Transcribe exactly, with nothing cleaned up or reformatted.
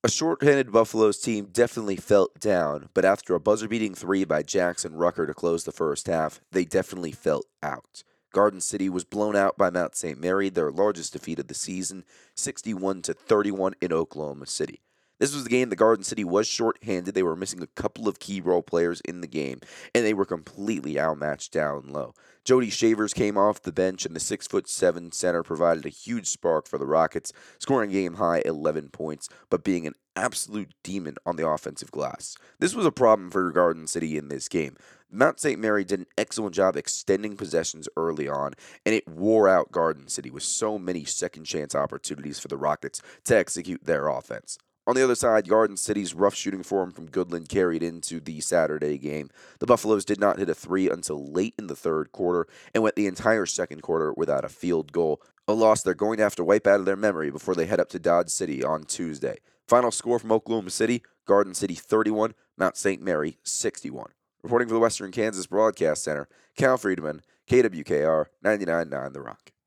A shorthanded Buffaloes team definitely felt down, but after a buzzer beating three by Jackson Rucker to close the first half, they definitely felt out. Garden City was blown out by Mount Saint Mary, their largest defeat of the season, sixty-one to thirty-one in Oklahoma City. This was the game that Garden City was shorthanded. They were missing a couple of key role players in the game, and they were completely outmatched down low. Jody Shavers came off the bench, and the six foot seven center provided a huge spark for the Rockets, scoring game high eleven points, but being an absolute demon on the offensive glass. This was a problem for Garden City in this game. Mount Saint Mary did an excellent job extending possessions early on, and it wore out Garden City with so many second chance opportunities for the Rockets to execute their offense. On the other side, Garden City's rough shooting form from Goodland carried into the Saturday game. The Buffaloes did not hit a three until late in the third quarter and went the entire second quarter without a field goal, a loss they're going to have to wipe out of their memory before they head up to Dodge City on Tuesday. Final score from Oklahoma City, Garden City thirty-one, Mount Saint Mary sixty-one. Reporting for the Western Kansas Broadcast Center, Cal Friedman, K W K R ninety-nine point nine The Rock.